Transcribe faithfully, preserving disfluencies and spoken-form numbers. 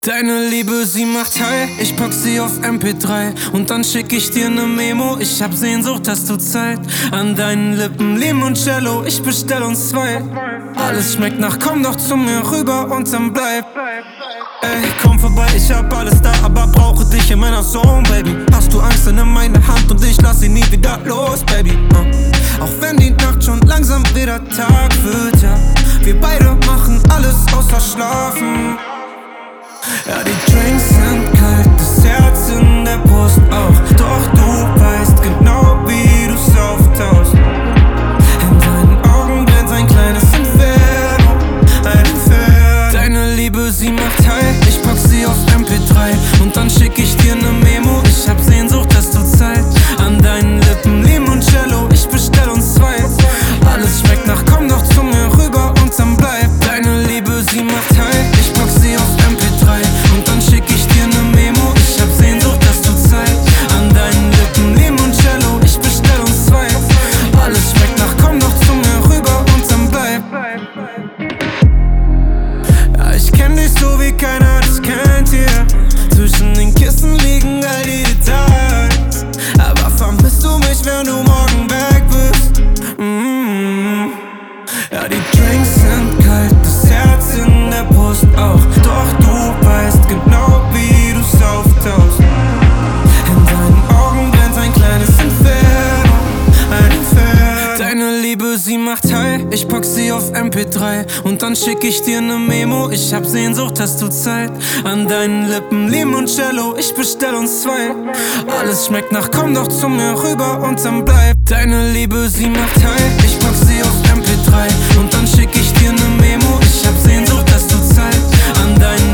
Deine Liebe, sie macht high, ich pack sie auf M P drei und dann schick ich dir ne Memo. Ich hab Sehnsucht, hast du Zeit? An deinen Lippen Limoncello, ich bestell uns zwei. Alles schmeckt nach, komm doch zu mir rüber und dann bleib. Ey, komm vorbei, ich hab alles da, aber brauche dich in meiner Zone, Baby. Hast du Angst, dann nimm meine Hand und ich lass sie nie wieder los, Baby. uh. Auch wenn die Nacht schon langsam wieder Tag wird, ja. Wir beide machen alles außer schlafen. Ja, die Drinks sind kalt, das Herz in der Brust auch. Doch du weißt genau, wie du's auftauchst. In deinen Augen brennt ein kleines Inferno, ein Inferno. Deine Liebe, sie macht high, ich pack sie auf M P drei und dann schick ich dir ne Memo. Ich hab Sehnsucht, hast du Zeit? An deinen Lippen Limoncello, ich bestell uns zwei. Alles schmeckt nach, komm doch zu mir rüber und dann bleib. Deine Liebe, sie macht high, ich pack sie auf M P drei und dann schick ich dir ne Memo. Ich hab Sehnsucht, hast du Zeit? An deinen Lippen Limoncello, ich bestell uns zwei. Alles schmeckt nach, komm doch zu mir rüber und dann bleib. Ja, ich kenn dich so wie keiner dich kennt hier. Zwischen den Kissen liegen all die Details. Aber vermisst du mich, wenn du morgen weg bist? Mm-hmm. Ja, die Drinks sind kalt, das Herz in der Brust auch. Doch du weißt genau, wie du's auftauchst. In deinen Augen brennt ein kleines Inferno, ein Inferno. Deine Liebe, sie macht high, ich pack sie auf M P drei und dann schick ich dir ne Memo. Ich hab Sehnsucht, hast du Zeit? An deinen Lippen Limoncello, ich bestell uns zwei. Alles schmeckt nach, komm doch zu mir rüber und dann bleib. Deine Liebe, sie macht high, ich pack sie auf M P drei und dann schick ich dir ne Memo. Ich hab Sehnsucht, hast du Zeit? An deinen